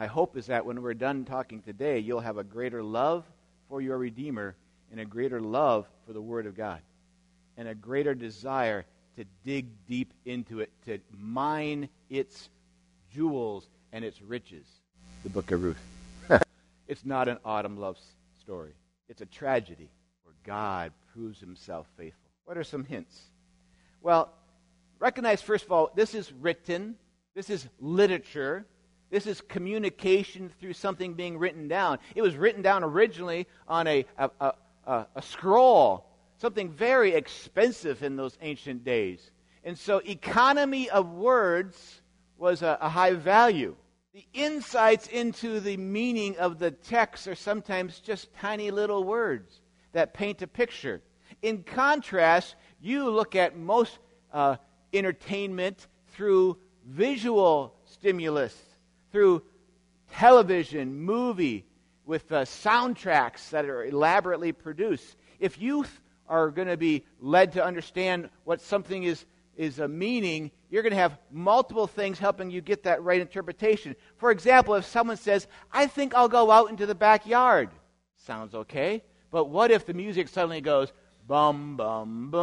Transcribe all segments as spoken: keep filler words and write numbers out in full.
My hope is that when we're done talking today, you'll have a greater love for your Redeemer and a greater love for the Word of God and a greater desire to dig deep into it, to mine its jewels and its riches. The book of Ruth. It's not an autumn love story. It's a tragedy where God proves himself faithful. What are some hints? Well, recognize, first of all, this is written. This is literature. This is communication through something being written down. It was written down originally on a, a, a, a, a scroll, something very expensive in those ancient days. And so economy of words was a, a high value. The insights into the meaning of the text are sometimes just tiny little words that paint a picture. In contrast, you look at most uh, entertainment through visual stimulus, through television, movie, with uh, soundtracks that are elaborately produced. If youth are going to be led to understand what something is is a meaning, you're going to have multiple things helping you get that right interpretation. For example, if someone says, I think I'll go out into the backyard. Sounds okay. But what if the music suddenly goes, bum, bum,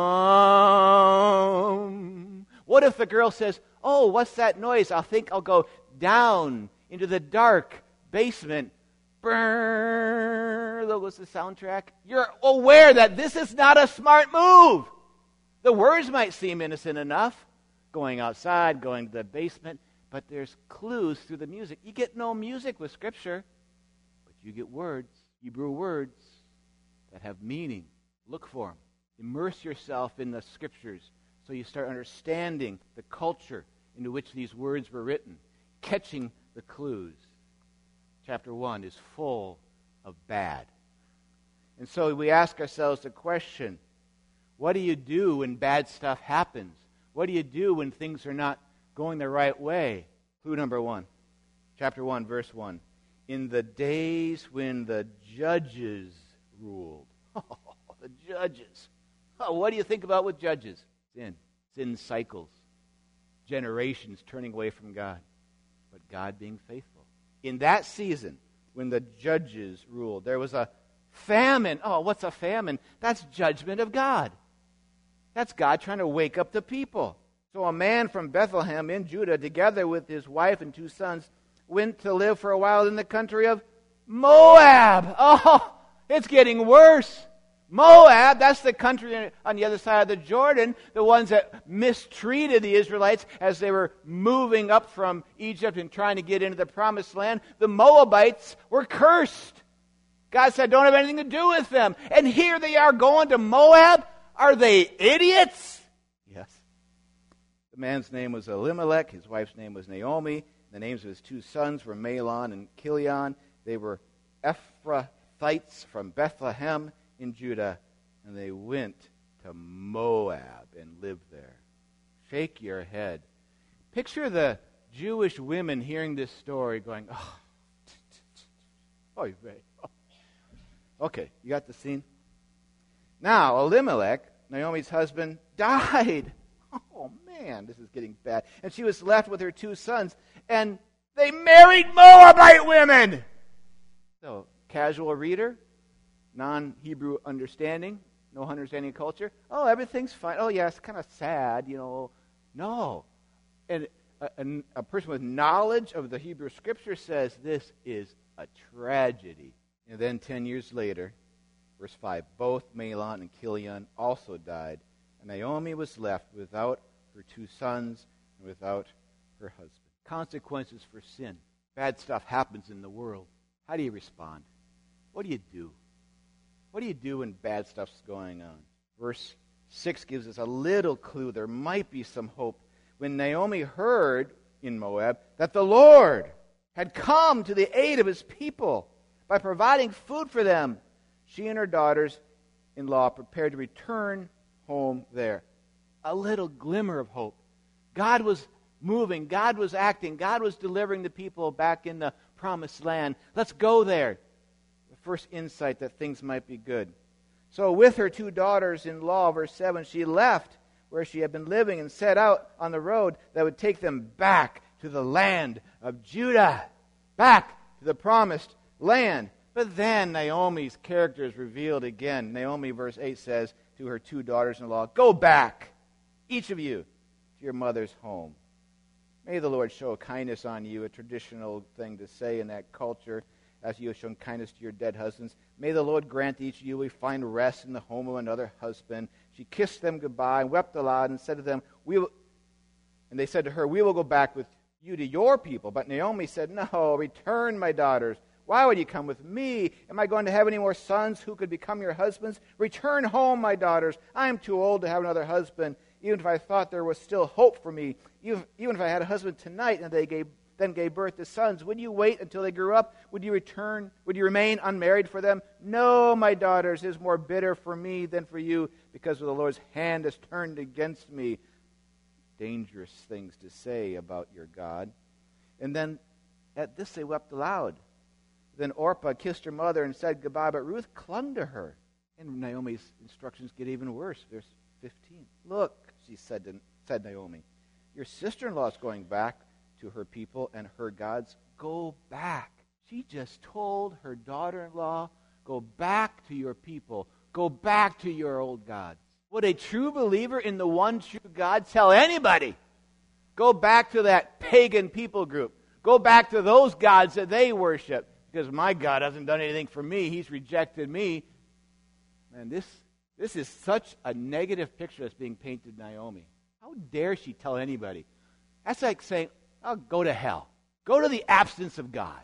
bum? What if the girl says, oh, what's that noise? I think I'll go down into the dark basement. Brrr, there goes the soundtrack. You're aware that this is not a smart move. The words might seem innocent enough, going outside, going to the basement, but there's clues through the music. You get no music with Scripture, but you get words, Hebrew words that have meaning. Look for them. Immerse yourself in the Scriptures so you start understanding the culture into which these words were written, catching the clues. Chapter one is full of bad. And so we ask ourselves the question, what do you do when bad stuff happens? What do you do when things are not going the right way? Clue number one, chapter one, verse one. In the days when the judges ruled. Oh, the judges. Oh, what do you think about with judges? Sin. Sin cycles. Generations turning away from God. But God being faithful. In that season, when the judges ruled, there was a famine. Oh, what's a famine? That's judgment of God. That's God trying to wake up the people. So a man from Bethlehem in Judah, together with his wife and two sons, went to live for a while in the country of Moab. Oh, it's getting worse. Moab, that's the country on the other side of the Jordan, the ones that mistreated the Israelites as they were moving up from Egypt and trying to get into the promised land. The Moabites were cursed. God said, don't have anything to do with them. And here they are going to Moab. Are they idiots? Yes. The man's name was Elimelech. His wife's name was Naomi. The names of his two sons were Mahlon and Chilion. They were Ephrathites from Bethlehem in Judah. And they went to Moab and lived there. Shake your head. Picture the Jewish women hearing this story going, oh, oh, okay, you got the scene? Now, Elimelech, Naomi's husband, died. Oh, man, this is getting bad. And she was left with her two sons, and they married Moabite women. So, casual reader, non-Hebrew understanding, no understanding of culture. Oh, everything's fine. Oh, yeah, it's kind of sad, you know. No. And a, a, a person with knowledge of the Hebrew Scripture says this is a tragedy. And then ten years later, verse five, both Mahlon and Chilion also died, and Naomi was left without her two sons and without her husband. Consequences for sin. Bad stuff happens in the world. How do you respond? What do you do? What do you do when bad stuff's going on? Verse six gives us a little clue. There might be some hope. When Naomi heard in Moab that the Lord had come to the aid of his people by providing food for them, she and her daughters-in-law prepared to return home there. A little glimmer of hope. God was moving. God was acting. God was delivering the people back in the promised land. Let's go there. The first insight that things might be good. So with her two daughters-in-law, verse seven, she left where she had been living and set out on the road that would take them back to the land of Judah. back to the promised land. But then Naomi's character is revealed again. Naomi, verse eight, says to her two daughters-in-law, "Go back, each of you, to your mother's home. May the Lord show kindness on you," a traditional thing to say in that culture, "as you have shown kindness to your dead husbands. May the Lord grant each of you will find rest in the home of another husband." She kissed them goodbye and wept aloud and said to them, "We will," and they said to her, "We will go back with you to your people." But Naomi said, "No, return, my daughters. Why would you come with me? Am I going to have any more sons who could become your husbands? Return home, my daughters. I am too old to have another husband. Even if I thought there was still hope for me, even, even if I had a husband tonight and they gave then gave birth to sons, would you wait until they grew up? Would you return? Would you remain unmarried for them? No, my daughters, it is more bitter for me than for you, because the Lord's hand has turned against me." Dangerous things to say about your God. And then at this they wept aloud. Then Orpah kissed her mother and said goodbye, but Ruth clung to her. And Naomi's instructions get even worse. Verse fifteen. "Look," she said to said Naomi, "your sister-in-law is going back to her people and her gods. Go back." She just told her daughter-in-law, "Go back to your people. Go back to your old gods." Would a true believer in the one true God tell anybody, "Go back to that pagan people group. Go back to those gods that they worship, because my God hasn't done anything for me. He's rejected me"? Man, this, this is such a negative picture that's being painted to Naomi. How dare she tell anybody? That's like saying, "Oh, go to hell. Go to the absence of God.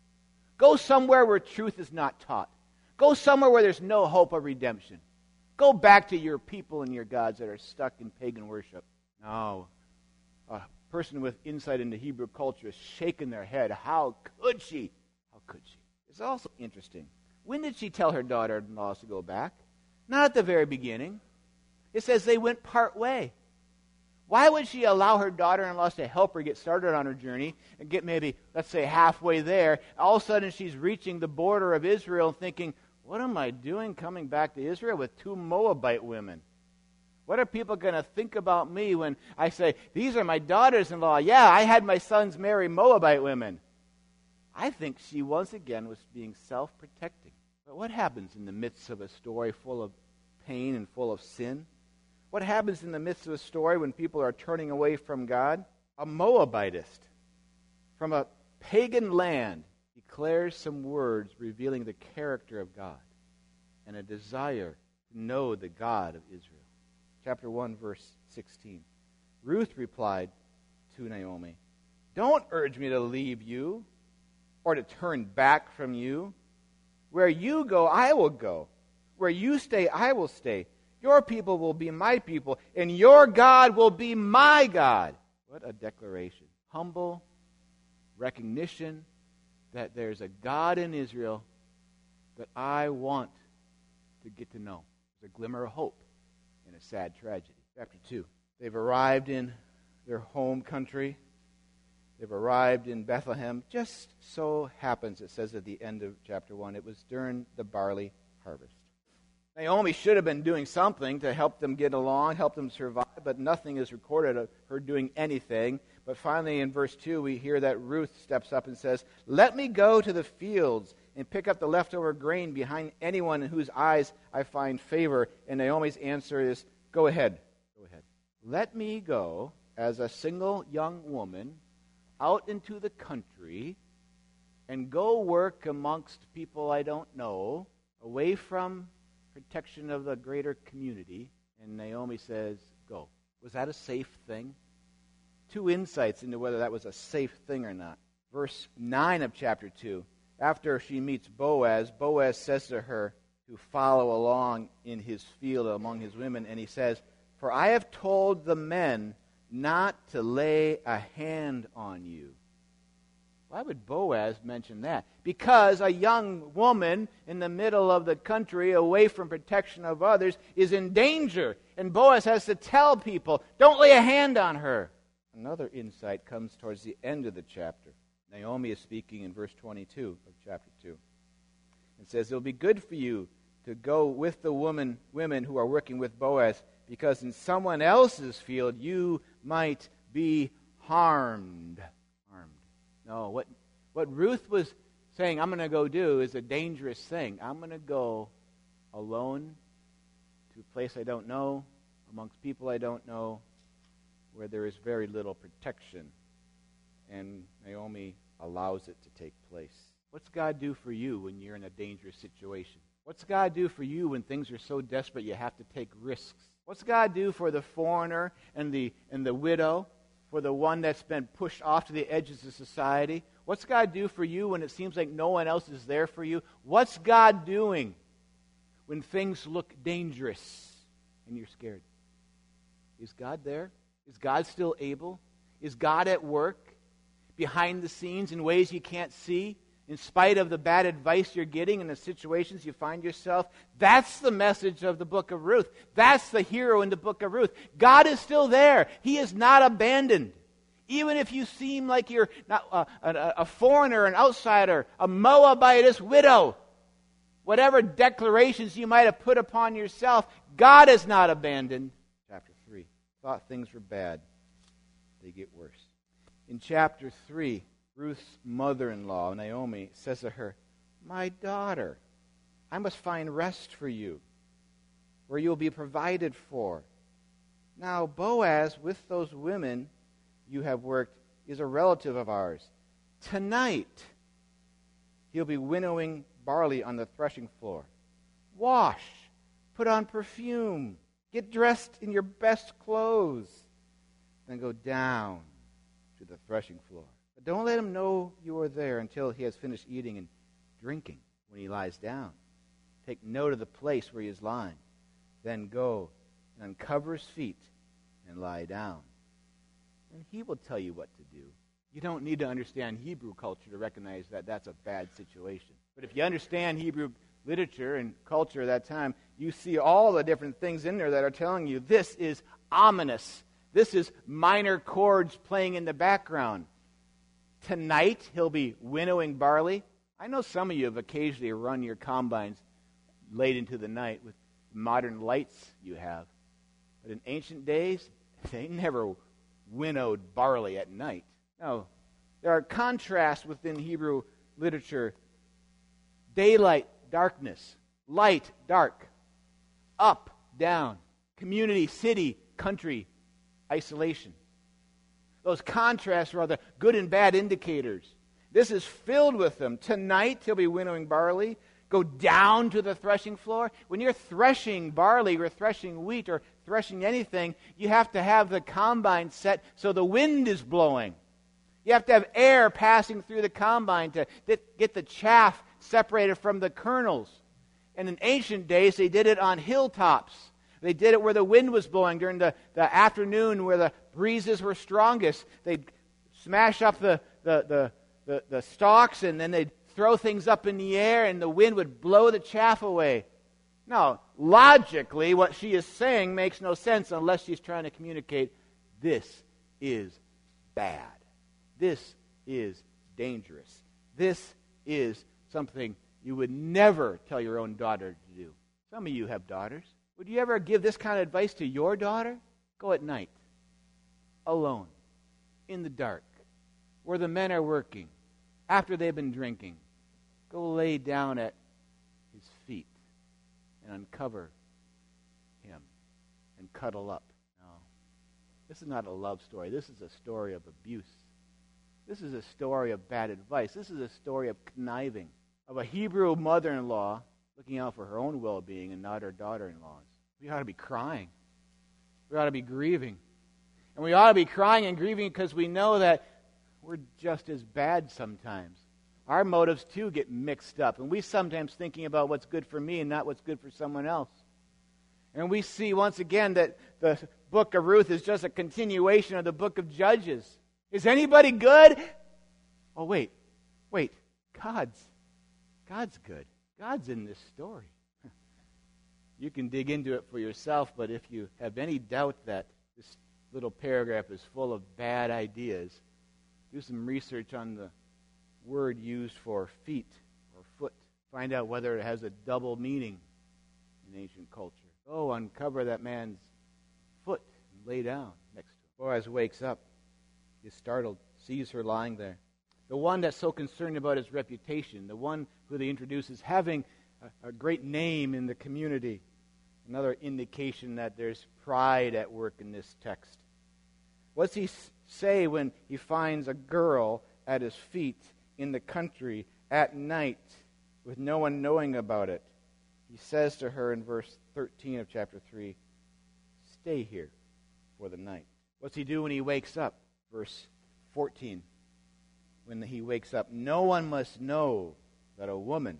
Go somewhere where truth is not taught. Go somewhere where there's no hope of redemption. Go back to your people and your gods that are stuck in pagan worship." No. A person with insight into Hebrew culture is shaking their head. How could she? How could she? It's also interesting. When did she tell her daughter-in-laws to go back? Not at the very beginning. It says they went part way. Why would she allow her daughter-in-laws to help her get started on her journey and get maybe, let's say, halfway there? All of a sudden she's reaching the border of Israel thinking, "What am I doing coming back to Israel with two Moabite women? What are people going to think about me when I say, these are my daughters-in-law? Yeah, I had my sons marry Moabite women." I think she once again was being self-protecting. But what happens in the midst of a story full of pain and full of sin? What happens in the midst of a story when people are turning away from God? A Moabitist from a pagan land declares some words revealing the character of God and a desire to know the God of Israel. Chapter one, verse sixteen. Ruth replied to Naomi, "Don't urge me to leave you or to turn back from you. Where you go, I will go. Where you stay, I will stay. Your people will be my people, and your God will be my God." What a declaration. Humble recognition that there's a God in Israel that I want to get to know. There's a glimmer of hope in a sad tragedy. Chapter two. They've arrived in their home country. They've arrived in Bethlehem. Just so happens, it says at the end of chapter one, it was during the barley harvest. Naomi should have been doing something to help them get along, help them survive, but nothing is recorded of her doing anything. But finally in verse two, we hear that Ruth steps up and says, "Let me go to the fields and pick up the leftover grain behind anyone in whose eyes I find favor." And Naomi's answer is, "Go ahead. Go ahead. Let me go as a single young woman out into the country and go work amongst people I don't know, away from protection of the greater community." And Naomi says, "Go." Was that a safe thing? Two insights into whether that was a safe thing or not. Verse nine of chapter two. After she meets Boaz, Boaz says to her to follow along in his field among his women, and he says, "For I have told the men not to lay a hand on you." Why would Boaz mention that? Because a young woman in the middle of the country, away from protection of others, is in danger. And Boaz has to tell people, don't lay a hand on her. Another insight comes towards the end of the chapter. Naomi is speaking in verse twenty-two of chapter two. It says, "It will be good for you to go with the woman, women who are working with Boaz, because in someone else's field you might be harmed." Harmed. No, what What Ruth was saying, I'm going to go do, is a dangerous thing. I'm going to go alone to a place I don't know, amongst people I don't know, where there is very little protection. And Naomi allows it to take place. What's God do for you when you're in a dangerous situation? What's God do for you when things are so desperate you have to take risks? What's God do for the foreigner and the and the widow, for the one that's been pushed off to the edges of society? What's God do for you when it seems like no one else is there for you? What's God doing when things look dangerous and you're scared? Is God there? Is God still able? Is God at work behind the scenes in ways you can't see? In spite of the bad advice you're getting and the situations you find yourself? That's the message of the book of Ruth. That's the hero in the book of Ruth. God is still there. He is not abandoned. Even if you seem like you're not uh, a, a foreigner, an outsider, a Moabitess widow, whatever declarations you might have put upon yourself, God is not abandoned. Chapter three. Thought things were bad. They get worse. In chapter three, Ruth's mother-in-law, Naomi, says to her, "My daughter, I must find rest for you, where you will be provided for. Now Boaz, with those women you have worked, is a relative of ours. Tonight he'll be winnowing barley on the threshing floor. Wash, put on perfume, get dressed in your best clothes, then go down to the threshing floor. But don't let him know you are there until he has finished eating and drinking. When he lies down, take note of the place where he is lying. Then go and uncover his feet and lie down. And he will tell you what to do." You don't need to understand Hebrew culture to recognize that that's a bad situation. But if you understand Hebrew literature and culture at that time, you see all the different things in there that are telling you this is ominous. This is minor chords playing in the background. Tonight, he'll be winnowing barley. I know some of you have occasionally run your combines late into the night with modern lights you have. But in ancient days, they never winnowed barley at night. No, there are contrasts within Hebrew literature. Daylight, darkness. Light, dark. Up, down. Community, city, country, isolation. Those contrasts are the good and bad indicators. This is filled with them. Tonight, he'll be winnowing barley. Go down to the threshing floor. When you're threshing barley or threshing wheat or threshing anything, you have to have the combine set so the wind is blowing. You have to have air passing through the combine to get the chaff separated from the kernels. And in ancient days, they did it on hilltops. They did it where the wind was blowing during the, the afternoon where the breezes were strongest. They'd smash up the, the, the, the, the stalks and then they'd throw things up in the air and the wind would blow the chaff away. Now, logically, what she is saying makes no sense unless she's trying to communicate this is bad. This is dangerous. This is something you would never tell your own daughter to do. Some of you have daughters. Would you ever give this kind of advice to your daughter? Go at night, alone, in the dark, where the men are working, after they've been drinking. Go lay down at his feet and uncover him and cuddle up. No, this is not a love story. This is a story of abuse. This is a story of bad advice. This is a story of conniving, of a Hebrew mother-in-law looking out for her own well-being and not her daughter-in-law's. We ought to be crying. We ought to be grieving. And we ought to be crying and grieving because we know that we're just as bad sometimes. Our motives, too, get mixed up. And we sometimes thinking about what's good for me and not what's good for someone else. And we see, once again, that the book of Ruth is just a continuation of the book of Judges. Is anybody good? Oh, wait. Wait. God's. God's good. God's in this story. You can dig into it for yourself, but if you have any doubt that this little paragraph is full of bad ideas, do some research on the word used for feet or foot. Find out whether it has a double meaning in ancient culture. Go uncover that man's foot and lay down next to him. Boaz wakes up. He's startled, sees her lying there. the one that's so concerned about his reputation, the one who they introduce as having a, a great name in the community. Another indication that there's pride at work in this text. What's he say when he finds a girl at his feet in the country at night with no one knowing about it? He says to her in verse thirteen of chapter three, "Stay here for the night." What's he do when he wakes up? Verse fourteen. When he wakes up, "No one must know that a woman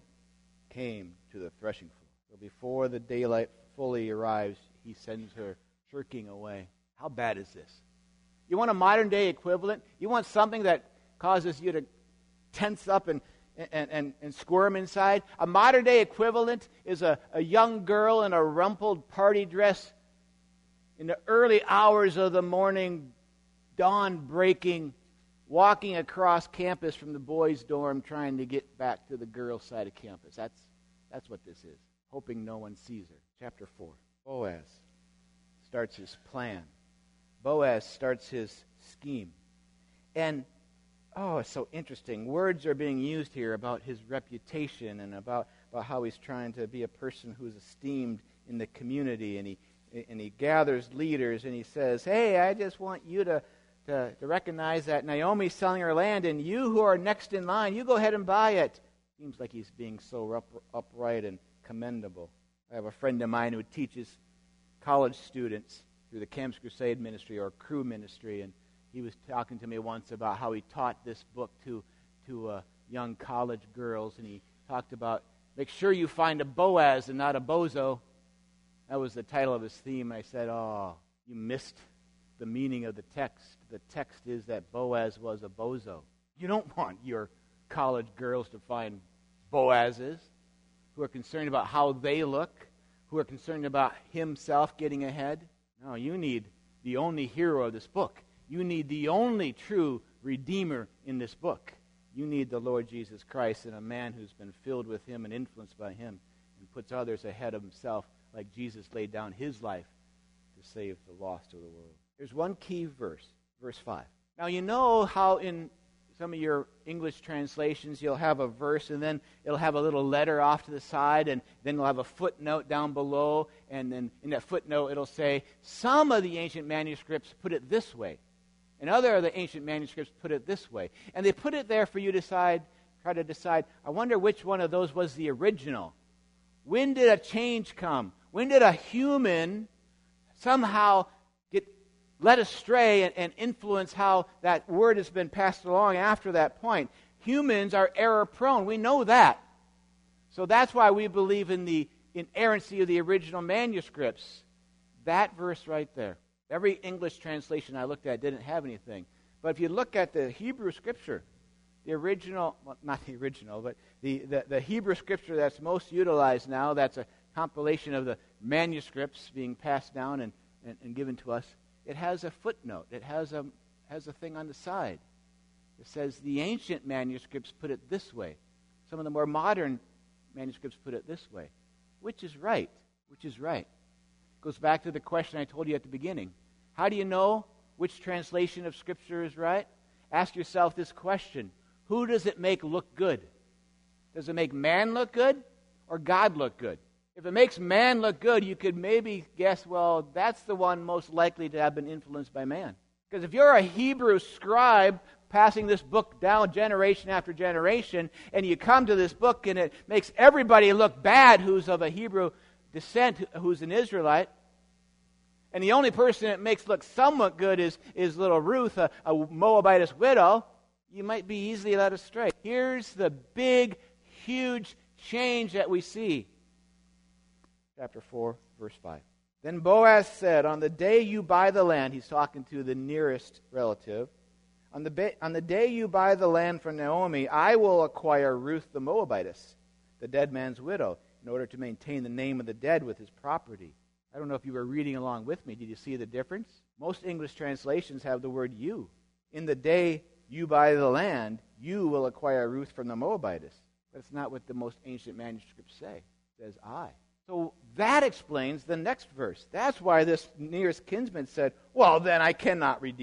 came to the threshing floor." So before the daylight fully arrives, he sends her shirking away. How bad is this? You want a modern-day equivalent? You want something that causes you to tense up and, and, and, and squirm inside? A modern-day equivalent is a, a young girl in a rumpled party dress in the early hours of the morning, dawn breaking, walking across campus from the boys' dorm trying to get back to the girls' side of campus. That's, that's what this is, hoping no one sees her. Chapter four. Boaz starts his plan. Boaz starts his scheme. And, oh, it's so interesting. Words are being used here about his reputation and about, about how he's trying to be a person who's esteemed in the community. And he and he gathers leaders and he says, "Hey, I just want you to, to, to recognize that Naomi's selling her land, and you who are next in line, you go ahead and buy it." Seems like he's being so up, upright and commendable. I have a friend of mine who teaches college students through the Campus Crusade ministry or Cru ministry, and he was talking to me once about how he taught this book to to uh, young college girls, and he talked about, make sure you find a Boaz and not a bozo. That was the title of his theme. I said, oh, you missed the meaning of the text. The text is that Boaz was a bozo. You don't want your college girls to find Boazes who are concerned about how they look, who are concerned about himself getting ahead. No, you need the only hero of this book. You need the only true Redeemer in this book. You need the Lord Jesus Christ and a man who's been filled with him and influenced by him and puts others ahead of himself like Jesus laid down his life to save the lost of the world. There's one key verse, verse five. Now, you know how in some of your English translations you'll have a verse and then it'll have a little letter off to the side and then it'll have a footnote down below, and then in that footnote it'll say, some of the ancient manuscripts put it this way, and other of the ancient manuscripts put it this way. And they put it there for you to decide, try to decide, I wonder which one of those was the original. When did a change come? When did a human somehow get led astray and, and influence how that word has been passed along after that point? Humans are error-prone. We know that. So that's why we believe in the inerrancy of the original manuscripts. That verse right there. Every English translation I looked at didn't have anything. But if you look at the Hebrew Scripture, the original, well, not the original, but the, the, the Hebrew Scripture that's most utilized now, that's a compilation of the manuscripts being passed down and, and, and given to us, it has a footnote. It has a, has a thing on the side. It says the ancient manuscripts put it this way. Some of the more modern manuscripts put it this way. Which is right? Which is right? Goes back to the question I told you at the beginning. How do you know which translation of Scripture is right? Ask yourself this question. Who does it make look good? Does it make man look good or God look good? If it makes man look good, you could maybe guess, well, that's the one most likely to have been influenced by man. Because if you're a Hebrew scribe passing this book down generation after generation, and you come to this book and it makes everybody look bad who's of a Hebrew descent, who's an Israelite, and the only person it makes look somewhat good is, is little Ruth, a, a Moabitess widow, you might be easily led astray. Here's the big, huge change that we see. Chapter four, verse five. Then Boaz said, on the day you buy the land, he's talking to the nearest relative, on the, ba- on the day you buy the land from Naomi, I will acquire Ruth the Moabitess, the dead man's widow, in order to maintain the name of the dead with his property. I don't know if you were reading along with me. Did you see the difference? Most English translations have the word you. In the day you buy the land, you will acquire Ruth from the Moabitess. That's not what the most ancient manuscripts say. It says I. So that explains the next verse. That's why this nearest kinsman said, well, then I cannot redeem it.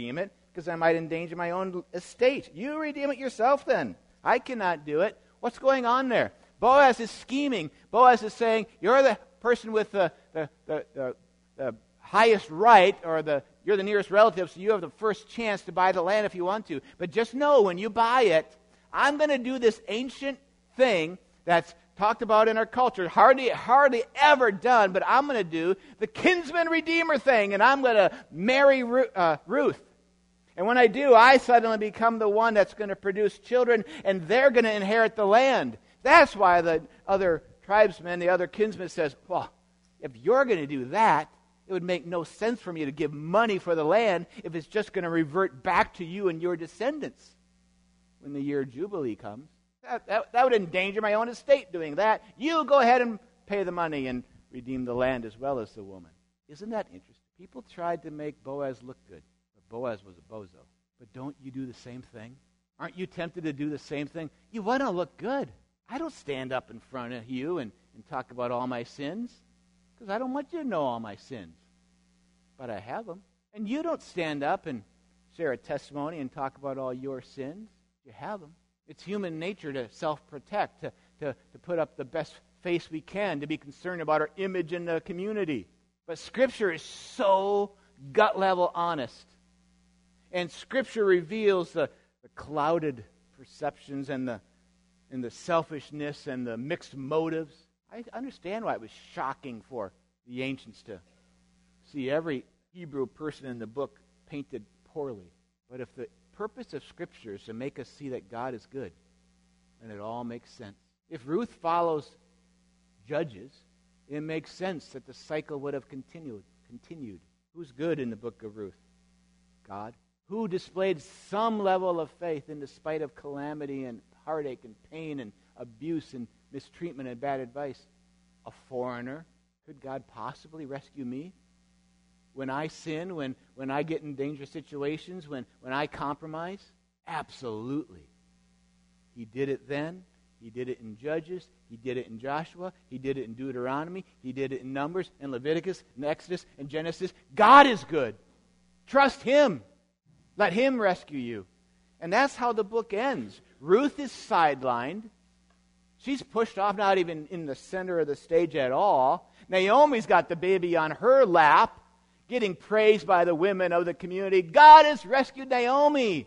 because I might endanger my own estate. You redeem it yourself then. I cannot do it. What's going on there? Boaz is scheming. Boaz is saying, you're the person with the, the, the, the, the highest right, or the you're the nearest relative, so you have the first chance to buy the land if you want to. But just know, when you buy it, I'm going to do this ancient thing that's talked about in our culture, hardly hardly ever done, but I'm going to do the kinsman redeemer thing, and I'm going to marry Ru- uh, Ruth. And when I do, I suddenly become the one that's going to produce children, and they're going to inherit the land. That's why the other tribesmen, the other kinsman says, well, if you're going to do that, it would make no sense for me to give money for the land if it's just going to revert back to you and your descendants when the year of Jubilee comes. That, that, that would endanger my own estate doing that. You go ahead and pay the money and redeem the land as well as the woman. Isn't that interesting? People tried to make Boaz look good, but Boaz was a bozo. But don't you do the same thing? Aren't you tempted to do the same thing? You want to look good. I don't stand up in front of you and, and talk about all my sins, because I don't want you to know all my sins. But I have them. And you don't stand up and share a testimony and talk about all your sins. You have them. It's human nature to self-protect, to, to, to put up the best face we can, to be concerned about our image in the community. But Scripture is so gut-level honest. And Scripture reveals the, the clouded perceptions and the, and the selfishness and the mixed motives. I understand why it was shocking for the ancients to see every Hebrew person in the book painted poorly. But if the purpose of Scripture is to make us see that God is good, then it all makes sense. If Ruth follows Judges, it makes sense that the cycle would have continued. Continued. Who's good in the book of Ruth? God. Who displayed some level of faith in spite of calamity and heartache and pain and abuse and mistreatment and bad advice? A foreigner. Could God possibly rescue me? When I sin, when, when I get in dangerous situations, when, when I compromise? Absolutely. He did it then. He did it in Judges. He did it in Joshua. He did it in Deuteronomy. He did it in Numbers and Leviticus and Exodus and Genesis. God is good. Trust Him. Let Him rescue you. And that's how the book ends. Ruth is sidelined. She's pushed off, not even in the center of the stage at all. Naomi's got the baby on her lap, getting praised by the women of the community. God has rescued Naomi.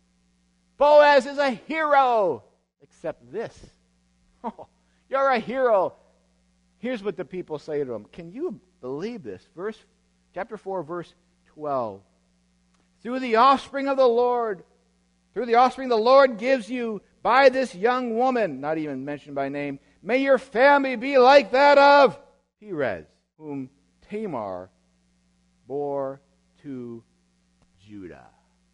Boaz is a hero. Except this. Oh, you're a hero. Here's what the people say to him. Can you believe this? Verse, chapter four, verse twelve. Through the offspring of the Lord, through the offspring the Lord gives you by this young woman, not even mentioned by name, may your family be like that of Perez, whom Tamar bore to Judah.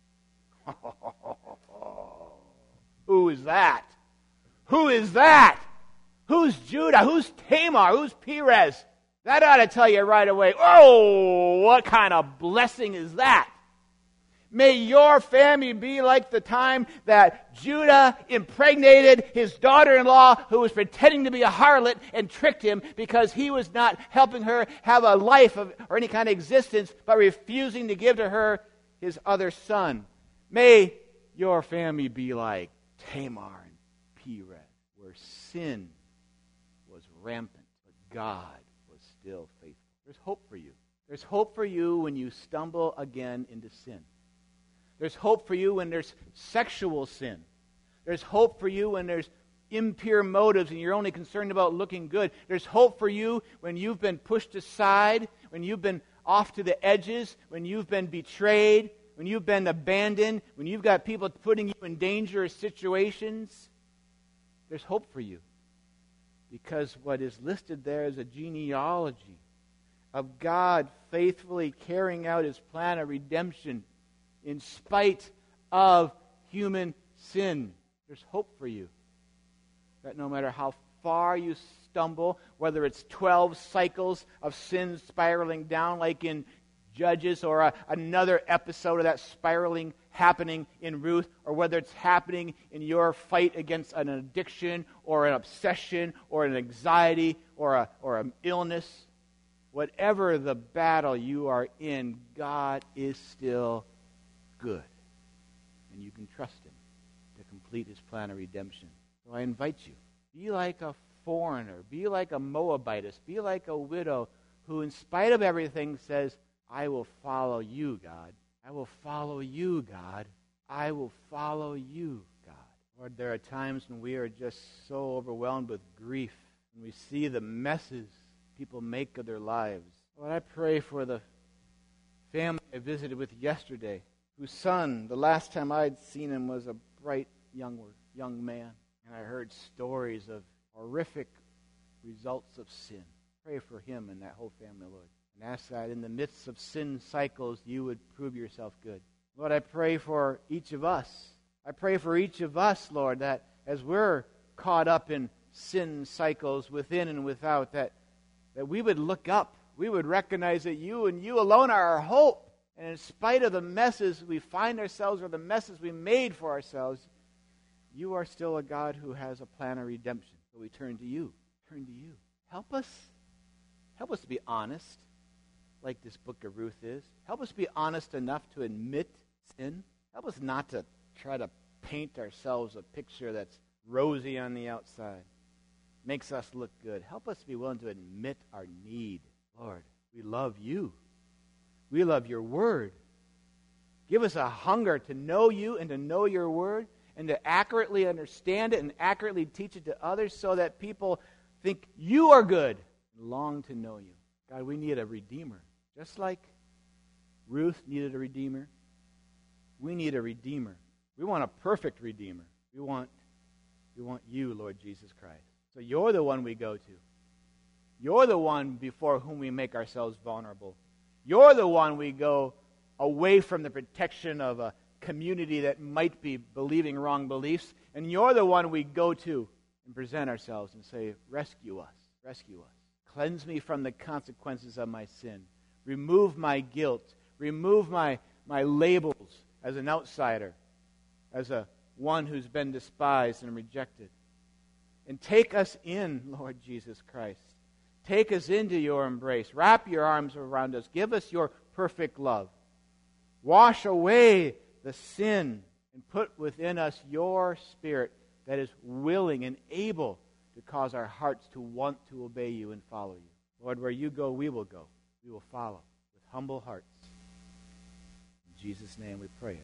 Who is that? Who is that? Who's Judah? Who's Tamar? Who's Perez? That ought to tell you right away, oh, what kind of blessing is that? May your family be like the time that Judah impregnated his daughter-in-law who was pretending to be a harlot and tricked him because he was not helping her have a life of, or any kind of existence, but refusing to give to her his other son. May your family be like Tamar and Perez, where sin was rampant, but God was still faithful. There's hope for you. There's hope for you when you stumble again into sin. There's hope for you when there's sexual sin. There's hope for you when there's impure motives and you're only concerned about looking good. There's hope for you when you've been pushed aside, when you've been off to the edges, when you've been betrayed, when you've been abandoned, when you've got people putting you in dangerous situations. There's hope for you. Because what is listed there is a genealogy of God faithfully carrying out His plan of redemption in spite of human sin. There's hope for you. That no matter how far you stumble, whether it's twelve cycles of sin spiraling down like in Judges, or a, another episode of that spiraling happening in Ruth, or whether it's happening in your fight against an addiction or an obsession or an anxiety or a or an illness, whatever the battle you are in, God is still good. and you can trust him to complete his plan of redemption. So I invite you, be like a foreigner, be like a Moabitess, be like a widow who in spite of everything says, I will follow you, God. I will follow you, God. I will follow you, God. Lord, there are times when we are just so overwhelmed with grief, and we see the messes people make of their lives. Lord, I pray for the family I visited with yesterday, whose son, the last time I'd seen him, was a bright young, young man. And I heard stories of horrific results of sin. Pray for him and that whole family, Lord. And ask that in the midst of sin cycles, you would prove yourself good. Lord, I pray for each of us. I pray for each of us, Lord, that as we're caught up in sin cycles within and without, that, that we would look up. We would recognize that you and you alone are our hope. And in spite of the messes we find ourselves or the messes we made for ourselves, you are still a God who has a plan of redemption. So we turn to you. Turn to you. Help us. Help us to be honest, like this book of Ruth is. Help us be honest enough to admit sin. Help us not to try to paint ourselves a picture that's rosy on the outside, makes us look good. Help us be willing to admit our need. Lord, we love you. We love your word. Give us a hunger to know you and to know your word and to accurately understand it and accurately teach it to others so that people think you are good and long to know you. God, we need a redeemer. Just like Ruth needed a redeemer, we need a redeemer. We want a perfect redeemer. We want, we want you, Lord Jesus Christ. So you're the one we go to. You're the one before whom we make ourselves vulnerable. You're the one we go away from the protection of a community that might be believing wrong beliefs, and you're the one we go to and present ourselves and say, rescue us, rescue us. Cleanse me from the consequences of my sin. Remove my guilt. Remove my, my labels as an outsider, as a one who's been despised and rejected. And take us in, Lord Jesus Christ. Take us into your embrace. Wrap your arms around us. Give us your perfect love. Wash away the sin and put within us your spirit that is willing and able to cause our hearts to want to obey you and follow you. Lord, where you go, we will go. We will follow with humble hearts. In Jesus' name we pray.